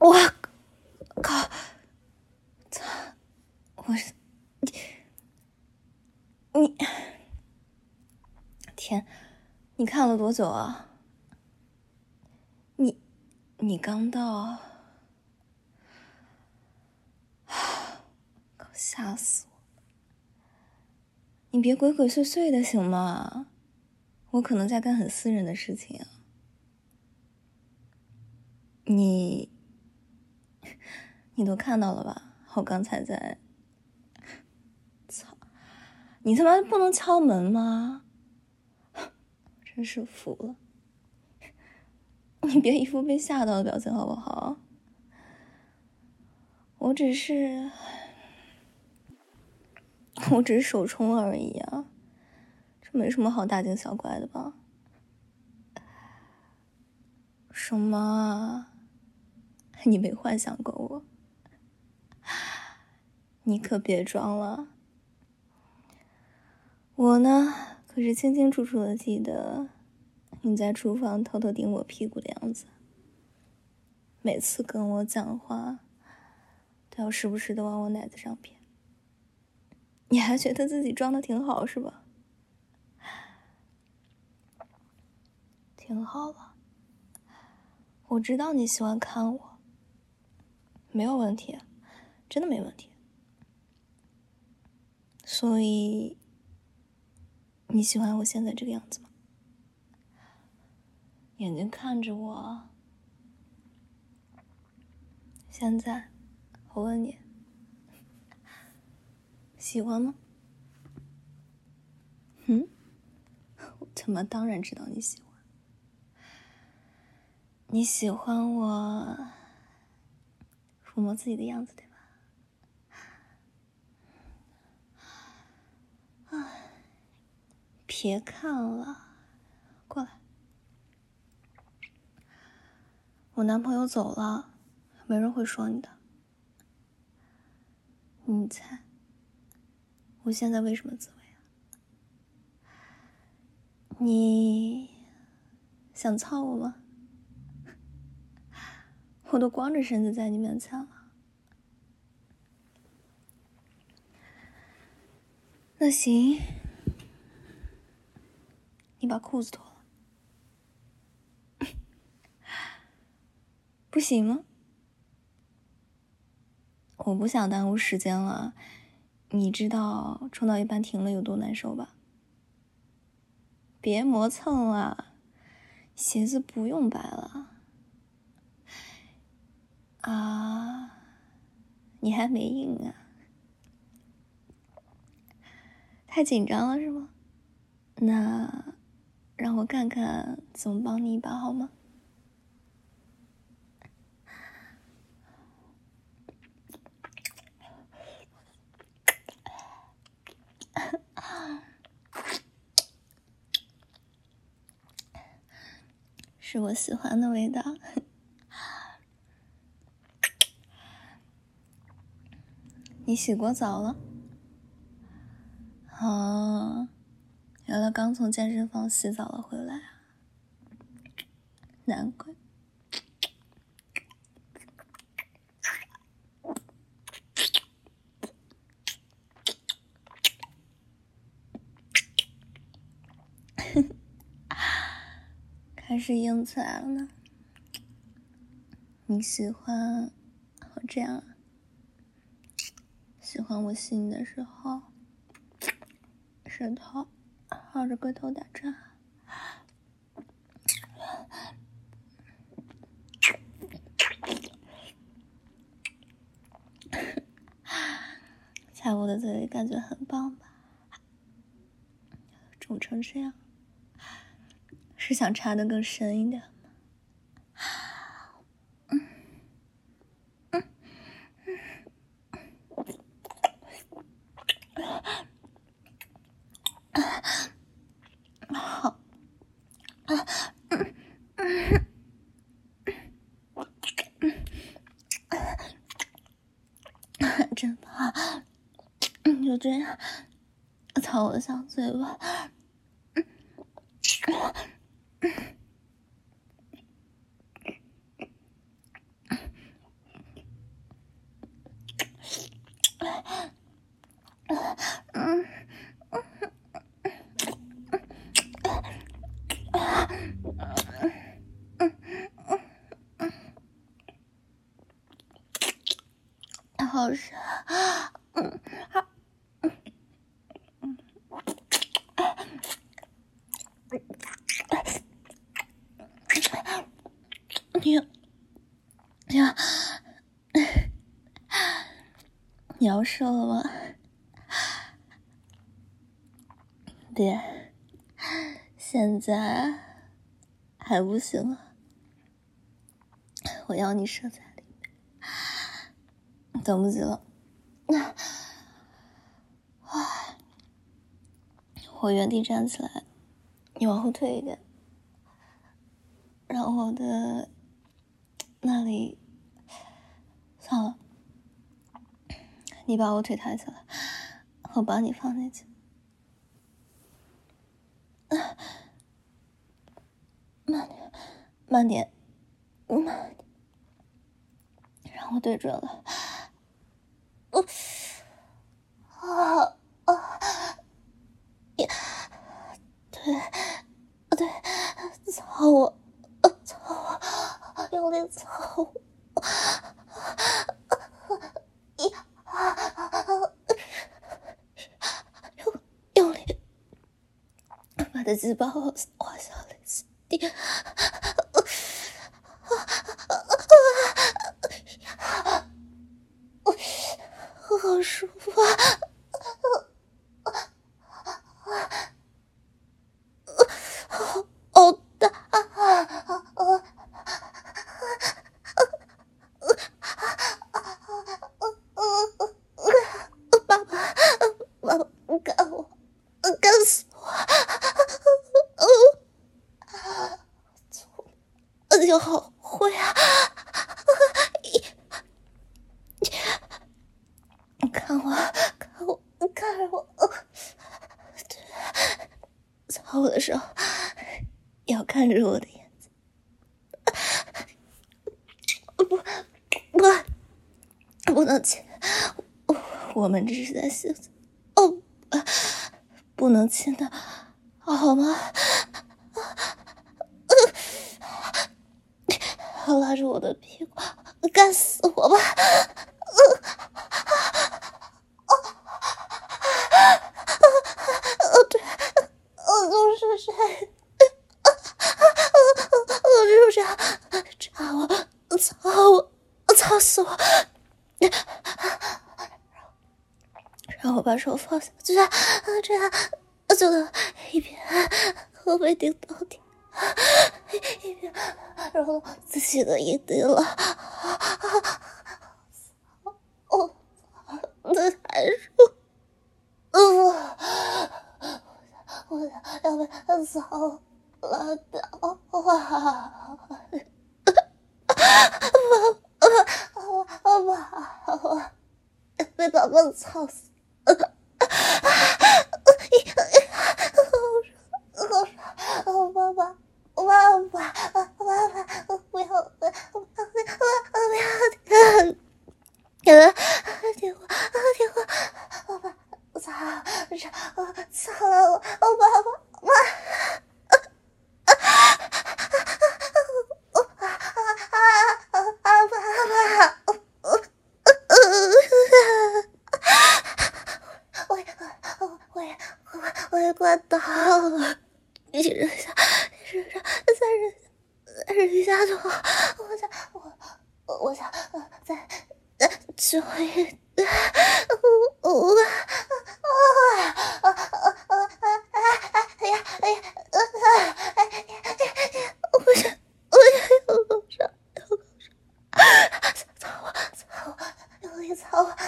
我靠！我是你天，你看了多久啊？你刚到，吓死我！你别鬼鬼祟祟的行吗？我可能在干很私人的事情啊。你都看到了吧？我刚才在……操！你他妈不能敲门吗？真是服了！你别一副被吓到的表情好不好？我只是手冲而已啊，这没什么好大惊小怪的吧？什么？你没幻想过我？你可别装了。我呢，可是清清楚楚的记得你在厨房偷偷顶我屁股的样子，每次跟我讲话都要时不时的往我奶子上偏。你还觉得自己装的挺好是吧？挺好了，我知道你喜欢看我，没有问题，真的没问题。所以你喜欢我现在这个样子吗？眼睛看着我。现在我问你，喜欢吗？我他妈当然知道你喜欢。你喜欢我抚摸自己的样子，对吧？别看了，过来。我男朋友走了，没人会说你的。你猜，我现在为什么自慰啊？你想操我吗？我都光着身子在你面前了。那行，你把裤子脱了。不行吗？我不想耽误时间了，你知道冲到一半停了有多难受吧？别磨蹭了，鞋子不用摆了。啊，你还没硬啊？太紧张了是吗？那让我看看怎么帮你一把好吗？是我喜欢的味道。你洗过澡了？哦，原来刚从健身房洗澡了回来啊，难怪。开始硬起来了呢。你喜欢我这样？喜欢我吸你的时候，舌头绕着龟头打转。在我的嘴里感觉很棒吧？肿成这样，是想插得更深一点吗？好，真棒！就这样操我的小嘴巴。 好傻，你要射了吗？爹，现在还不行啊，我要你射在里面，等不及了。我原地站起来，你往后退一点，让我的那里算了，你把我腿抬起来，我把你放进去。慢点，让我对准了。对，操我，用力操我，用力把他鸡巴滑下来，地。好舒服啊！好大！爸爸，干我，干死我！你好会啊！看我，操我的时候要看着我的眼睛，不能亲，我们这是在性子，不能亲的，好吗？拉着我的屁股，干死我吧！对，就是谁？就是这样扎我，操我，操死我！让我把手放下，这样就能一边后背顶到底，一边然后自己的阴蒂了。这还是我要被操了掉被宝宝操死！爸爸，不要！听话！爸爸，操了我！爸爸！我也快到了，你忍一下，再忍一下就好。我想再久一点。操我！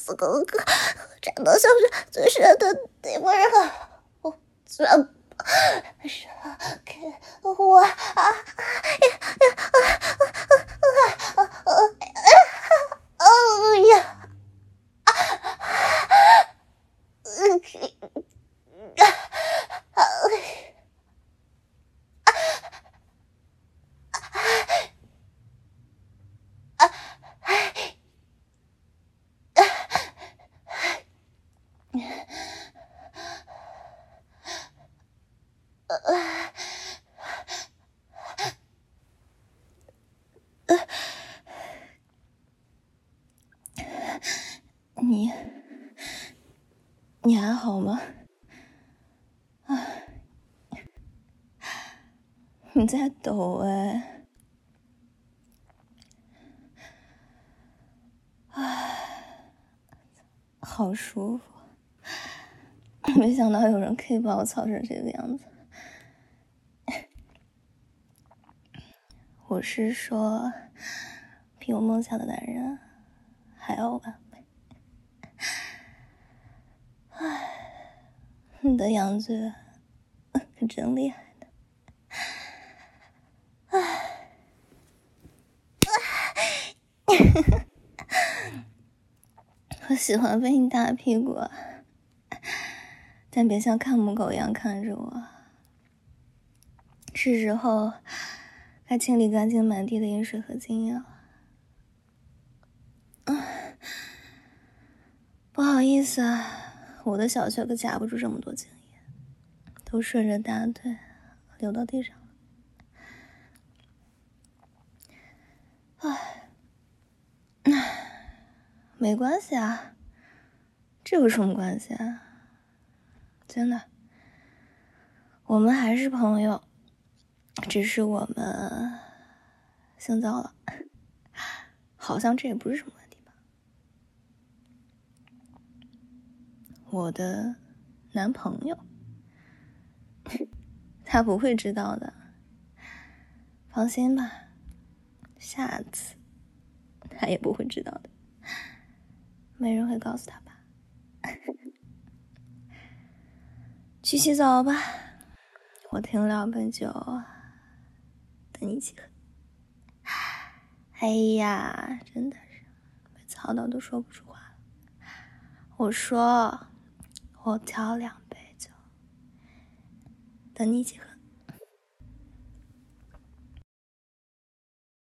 死哥哥，站到像是最深的地方，然后我居然是给我你还好吗？你在抖哎！好舒服，没想到有人可以把我操成这个样子。我是说，比我梦想的男人还要完美。你的羊嘴可真厉害的。我喜欢被你打屁股，但别像看母狗一样看着我。是时候该清理干净满地的饮水和精液了。不好意思啊，我的小穴可夹不住这么多精液，都顺着大腿流到地上了。没关系啊，这有什么关系啊？真的，我们还是朋友，只是我们性骚了，好像这也不是什么问题吧？我的男朋友，他不会知道的，放心吧，下次他也不会知道的，没人会告诉他吧。去洗澡吧，我停2杯酒，等你一起喝。哎呀，真的是被操到都说不出话了。我说，我调2杯酒，等你一起喝。